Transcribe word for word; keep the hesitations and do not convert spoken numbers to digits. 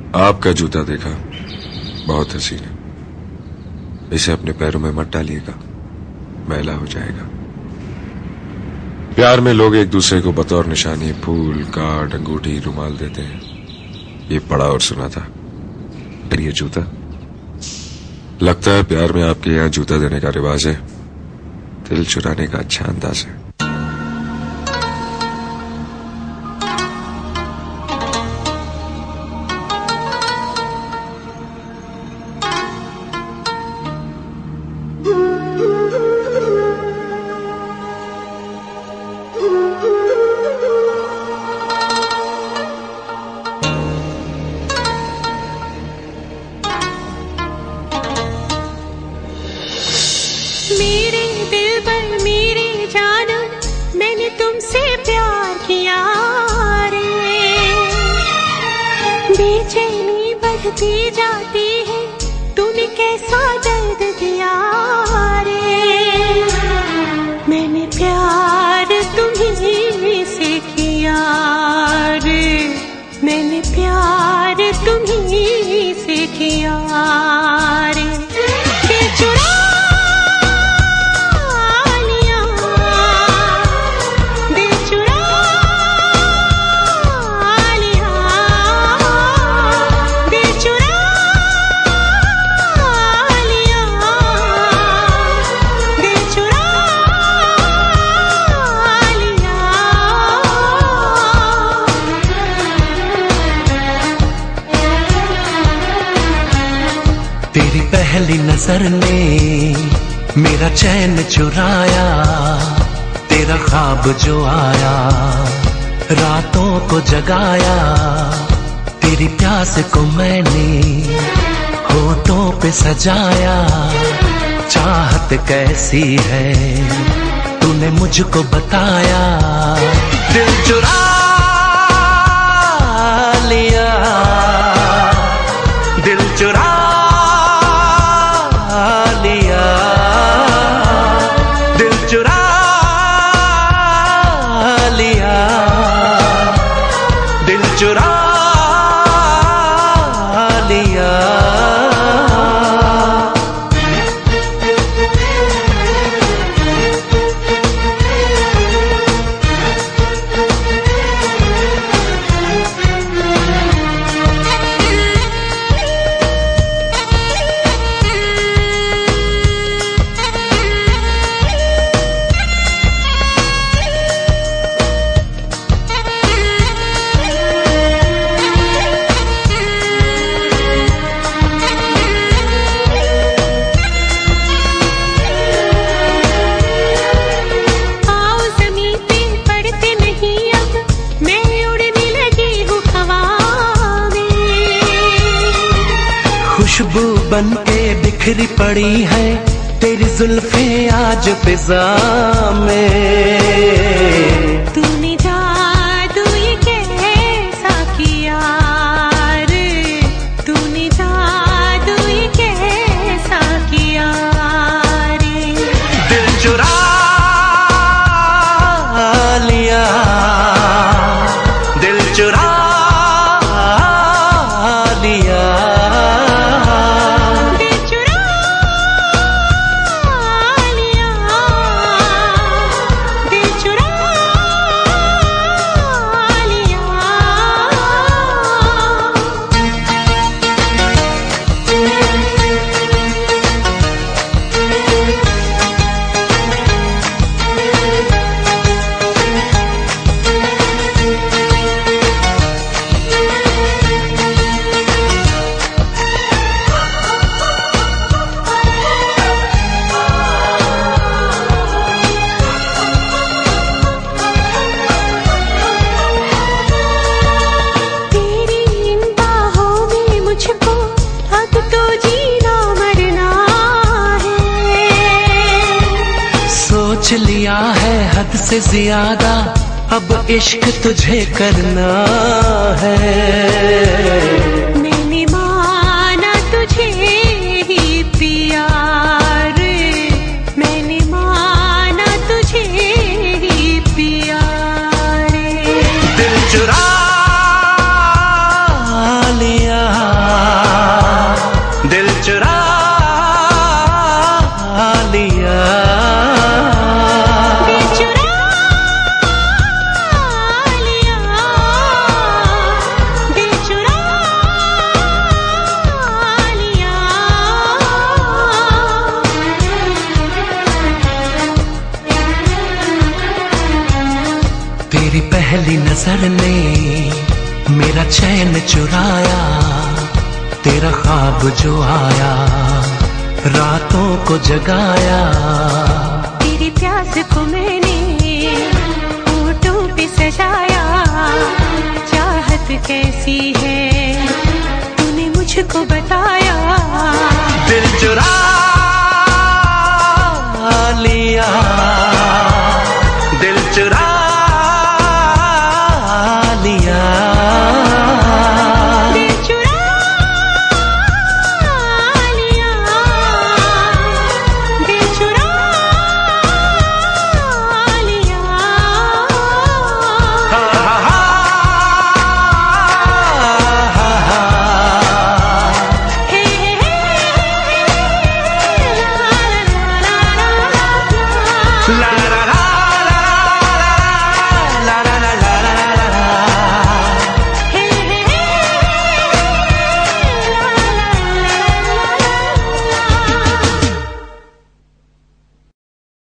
आपका जूता देखा, बहुत हसीन है। इसे अपने पैरों में मत डालिएगा, मैला हो जाएगा। प्यार में लोग एक दूसरे को बतौर निशानी फूल, कार्ड, अंगूठी, रुमाल देते हैं। ये पढ़ा और सुना था। फिर ये जूता, लगता है प्यार में आपके यहाँ जूता देने का रिवाज है। दिल चुराने का अच्छा अंदाज है। मेरे दिल पर मेरी जाना, मैंने तुमसे प्यार किया रे। बेचैनी बढ़ती जाती है, तूने कैसा दर्द दिया रे। मैंने प्यार तुम्हीं से किया रे, मैंने प्यार तुम्हीं से किया रे। बेचुरा तेरी पहली नजर ने मेरा चैन चुराया। तेरा ख्वाब जो आया, रातों को जगाया। तेरी प्यास को मैंने होठों पे सजाया। चाहत कैसी है तूने मुझको बताया। दिल चुरा लिया, दिल चुरा लिया, दिल चुरा लिया, दिल चुरा लिया। खुशबू बन के बिखरी पड़ी है तेरी जुल्फें आज फिजा में। तूने जादू ये कैसा किया रे, तूने जादू ये कैसा किया रे। दिल चुरा लिया, दिल चुरा लिया, सोच लिया है हद से ज्यादा, अब इश्क तुझे करना है। मैंने माना तुझे ही पिया रे, मैंने माना तुझे ही पिया रे। दिल चुरा लिया, तेरी नजर ने मेरा चैन चुराया, तेरा ख्वाब जो आया रातों को जगाया। तेरी प्यास को मैंने होठों पे सजाया, चाहत कैसी है तूने मुझको बताया। दिल चुरा लिया